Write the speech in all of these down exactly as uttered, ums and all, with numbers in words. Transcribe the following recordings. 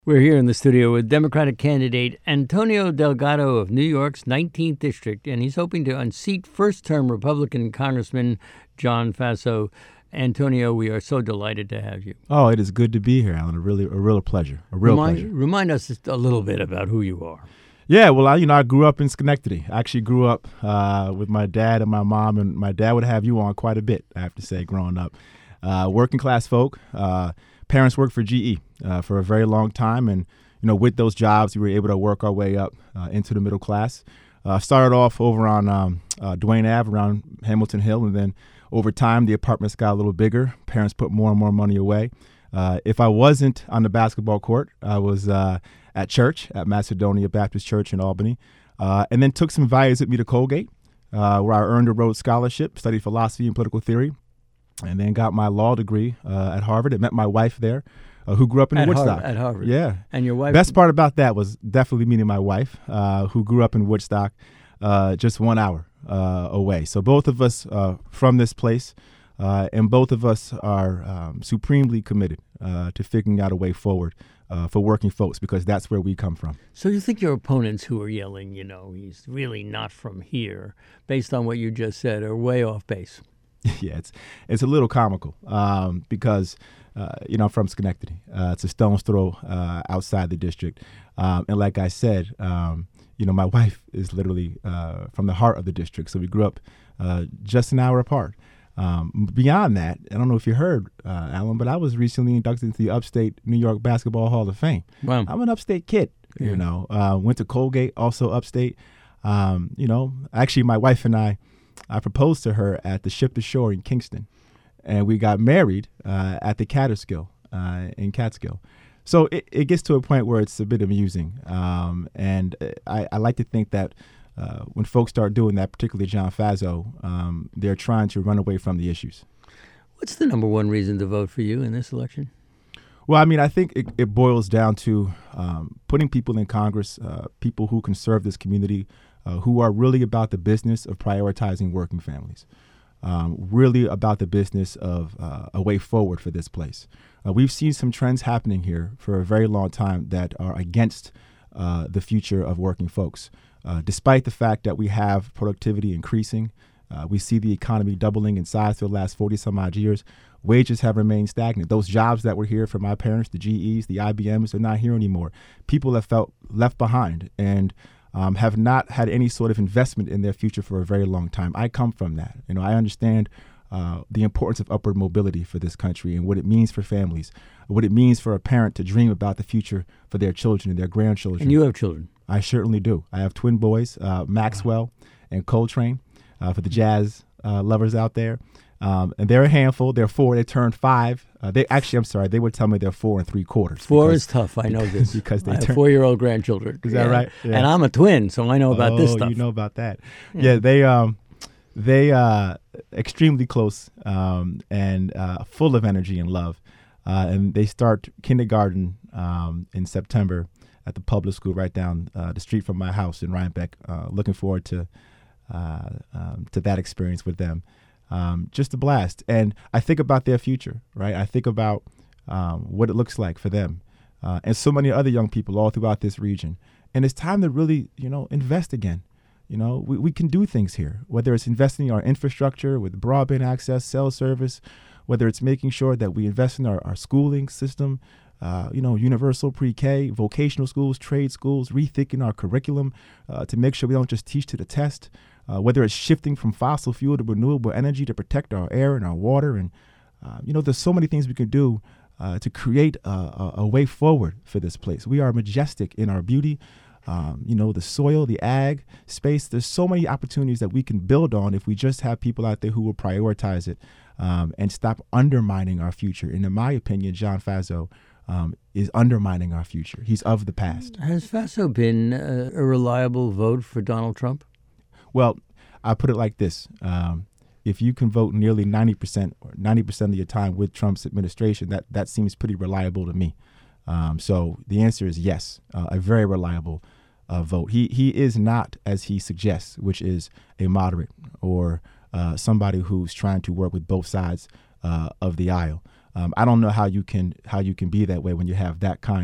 We're here in the studio with Democratic candidate Antonio Delgado of New York's nineteenth District, and he's hoping to unseat first-term Republican Congressman John Faso. Antonio, we are so delighted to have you. Oh, it is good to be here, Alan. A really, a real pleasure. A real remind, pleasure. Remind us just a little bit about who you are. Yeah, well, I, you know, I grew up in Schenectady. I actually grew up uh, with my dad and my mom, and my dad would have you on quite a bit, I have to say, growing up. Uh, working class folk. Uh, parents worked for G E uh, for a very long time, and you know, with those jobs, we were able to work our way up uh, into the middle class. Uh, started off over on um, uh, Duane Avenue around Hamilton Hill, and then over time, the apartments got a little bigger. Parents put more and more money away. Uh, if I wasn't on the basketball court, I was uh, at church at Macedonia Baptist Church in Albany, uh, and then took some values with me to Colgate, uh, where I earned a Rhodes Scholarship, studied philosophy and political theory, and then got my law degree uh, at Harvard. I met my wife there, uh, who grew up in at Woodstock. Harvard, at Harvard. Yeah. And your wife? Best part about that was definitely meeting my wife, uh, who grew up in Woodstock, uh, just one hour uh, away. So both of us uh, from this place, uh, and both of us are um, supremely committed uh, to figuring out a way forward uh, for working folks, because that's where we come from. So you think your opponents who are yelling, you know, he's really not from here, based on what you just said, are way off base? Yeah, it's it's a little comical um, because, uh, you know, I'm from Schenectady. Uh, it's a stone's throw uh, outside the district. Um, and like I said, um, you know, my wife is literally uh, from the heart of the district. So we grew up uh, just an hour apart. Um, beyond that, I don't know if you heard, uh, Alan, but I was recently inducted into the Upstate New York Basketball Hall of Fame. Wow. I'm an upstate kid, Yeah. you know, uh, went to Colgate, also upstate. Um, you know, actually, my wife and I, I proposed to her at the Ship to Shore in Kingston, and we got married uh, at the Catskill uh, in Catskill. So it, it gets to a point where it's a bit amusing, um, and I, I like to think that uh, when folks start doing that, particularly John Faso, um, they're trying to run away from the issues. What's the number one reason to vote for you in this election? Well, I mean, I think it, it boils down to um, putting people in Congress, uh, people who can serve this community, Uh, who are really about the business of prioritizing working families, um, really about the business of uh, a way forward for this place. Uh, we've seen some trends happening here for a very long time that are against uh, the future of working folks. Uh, despite the fact that we have productivity increasing, uh, we see the economy doubling in size for the last forty some odd years, wages have remained stagnant. Those jobs that were here for my parents, the G Es, the I B Ms, they're not here anymore. People have felt left behind and Um, have not had any sort of investment in their future for a very long time. I come from that. You know, I understand uh, the importance of upward mobility for this country and what it means for families, what it means for a parent to dream about the future for their children and their grandchildren. And you have children. I certainly do. I have twin boys, uh, Maxwell and Coltrane, uh, for the jazz uh, lovers out there. Um, and they're a handful. They're four. They turned five. Uh, they actually, I'm sorry, they would tell me they're four and three quarters. Four because, is tough. I know this. because they I have turn, four-year-old grandchildren. Is that Yeah. right? Yeah. And I'm a twin, so I know about oh, this stuff. You know about that. Yeah. Yeah, they um, they uh, extremely close um, and uh, full of energy and love. Uh, and they start kindergarten um, in September at the public school right down uh, the street from my house in Rhinebeck. Uh, looking forward to uh, um, to that experience with them. Um, just a blast. And I think about their future, right? I think about um, what it looks like for them uh, and so many other young people all throughout this region. And it's time to really, you know, invest again. You know, we, we can do things here, whether it's investing in our infrastructure with broadband access, cell service, whether it's making sure that we invest in our, our schooling system, uh, you know, universal pre-K, vocational schools, trade schools, rethinking our curriculum uh, to make sure we don't just teach to the test. Uh, whether it's shifting from fossil fuel to renewable energy to protect our air and our water. And, uh, you know, there's so many things we can do uh, to create a, a, a way forward for this place. We are majestic in our beauty, um, you know, the soil, the ag space. There's so many opportunities that we can build on if we just have people out there who will prioritize it um, and stop undermining our future. And in my opinion, John Faso um, is undermining our future. He's of the past. Has Faso been uh, a reliable vote for Donald Trump? Well, I put it like this. Um, if you can vote nearly ninety percent or ninety percent of your time with Trump's administration, that, that seems pretty reliable to me. Um, so the answer is yes, uh, a very reliable uh, vote. He he is not, as he suggests, which is a moderate or uh, somebody who's trying to work with both sides uh, of the aisle. Um, I don't know how you can how you can be that way when you have that kind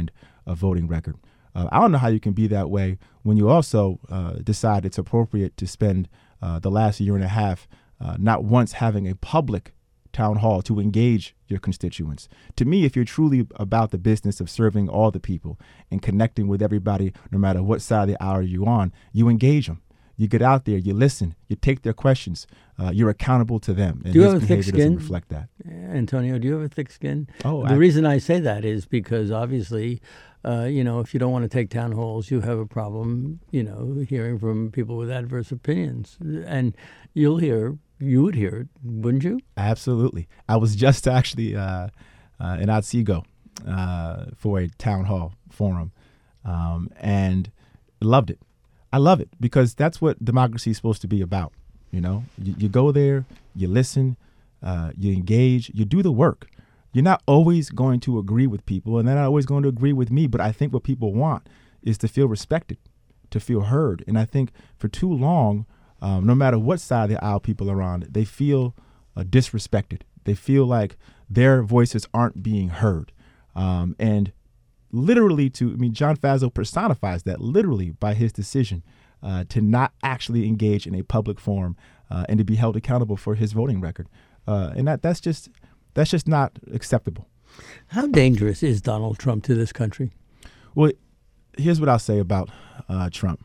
a voting record. Uh, I don't know how you can be that way when you also uh, decide it's appropriate to spend uh, the last year and a half uh, not once having a public town hall to engage your constituents. To me, if you're truly about the business of serving all the people and connecting with everybody, no matter what side of the aisle you're on, you engage them. You get out there, you listen, you take their questions, uh, you're accountable to them. And do you his have a thick behavior doesn't skin? reflect that. Antonio, do you have a thick skin? Oh, the I, reason I say that is because obviously, uh, you know, if you don't want to take town halls, you have a problem, you know, hearing from people with adverse opinions. And you'll hear, you would hear it, wouldn't you? Absolutely. I was just actually uh, uh, in Otsego uh, for a town hall forum um, and loved it. I love it because that's what democracy is supposed to be about. You know, you, you go there, you listen, uh, you engage, you do the work. You're not always going to agree with people, and they're not always going to agree with me. But I think what people want is to feel respected, to feel heard. And I think for too long, um, no matter what side of the aisle people are on, they feel uh, disrespected. They feel like their voices aren't being heard. Um, and literally to, I mean, John Faso personifies that literally by his decision uh, to not actually engage in a public forum uh, and to be held accountable for his voting record. Uh, and that that's just that's just not acceptable. How dangerous is Donald Trump to this country? Well, here's what I'll say about uh, Trump.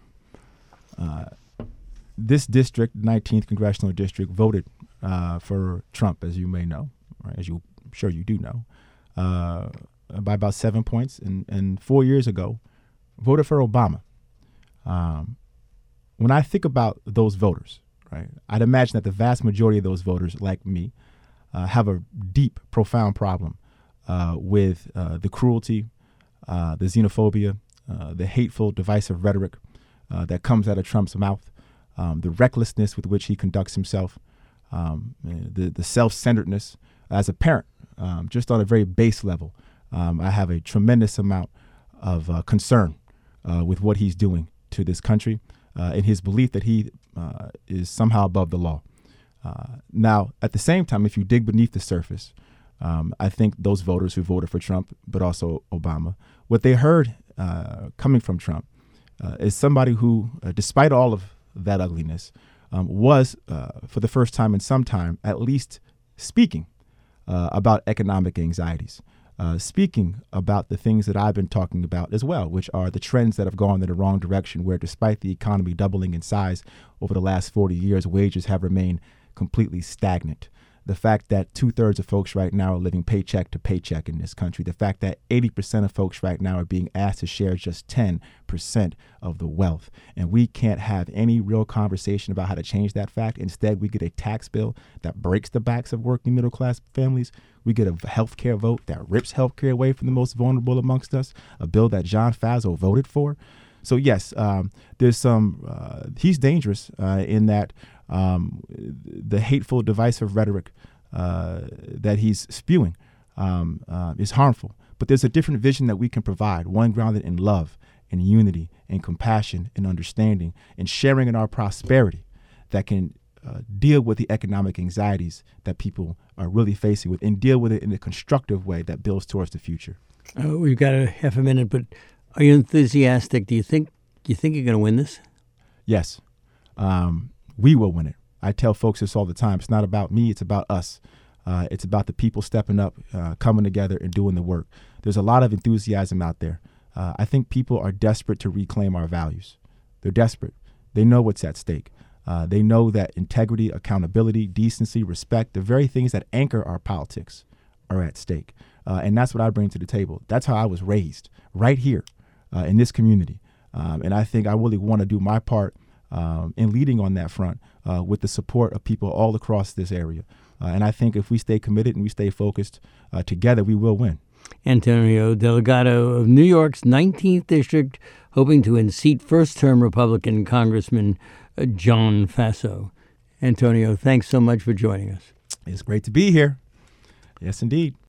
Uh, this district, nineteenth Congressional District, voted uh, for Trump, as you may know, or as you I'm sure you do know. Uh, by about seven points, and, and four years ago, voted for Obama. Um, when I think about those voters, right, I'd imagine that the vast majority of those voters, like me, uh, have a deep, profound problem uh, with uh, the cruelty, uh, the xenophobia, uh, the hateful, divisive rhetoric uh, that comes out of Trump's mouth, um, the recklessness with which he conducts himself, um, the, the self-centeredness. As a parent, um, just on a very base level, Um, I have a tremendous amount of uh, concern uh, with what he's doing to this country uh, and his belief that he uh, is somehow above the law. Uh, now, at the same time, if you dig beneath the surface, um, I think those voters who voted for Trump, but also Obama, what they heard uh, coming from Trump uh, is somebody who, uh, despite all of that ugliness, um, was, uh, for the first time in some time, at least speaking uh, about economic anxieties. Uh, speaking about the things that I've been talking about as well, which are the trends that have gone in the wrong direction, where despite the economy doubling in size over the last forty years, wages have remained completely stagnant. The fact that two thirds of folks right now are living paycheck to paycheck in this country. The fact that eighty percent of folks right now are being asked to share just ten percent of the wealth. And we can't have any real conversation about how to change that fact. Instead, we get a tax bill that breaks the backs of working middle class families. We get a health care vote that rips health care away from the most vulnerable amongst us, a bill that John Faso voted for. So, yes, um, there's some, uh, he's dangerous uh, in that um, the hateful, divisive rhetoric uh, that he's spewing um, uh, is harmful. But there's a different vision that we can provide, one grounded in love and unity and compassion and understanding and sharing in our prosperity that can uh, deal with the economic anxieties that people are really facing with and deal with it in a constructive way that builds towards the future. Uh, we've got a half a minute, but are you enthusiastic? Do you think you think you're going to win this? Yes, um, we will win it. I tell folks this all the time. It's not about me. It's about us. Uh, it's about the people stepping up, uh, coming together and doing the work. There's a lot of enthusiasm out there. Uh, I think people are desperate to reclaim our values. They're desperate. They know what's at stake. Uh, they know that integrity, accountability, decency, respect, the very things that anchor our politics are at stake. Uh, and that's what I bring to the table. That's how I was raised, right here uh, in this community. Um, and I think I really want to do my part um, in leading on that front uh, with the support of people all across this area. Uh, and I think if we stay committed and we stay focused uh, together, we will win. Antonio Delgado of New York's nineteenth District, hoping to unseat first-term Republican Congressman uh, John Faso. Antonio, thanks so much for joining us. It's great to be here. Yes, indeed.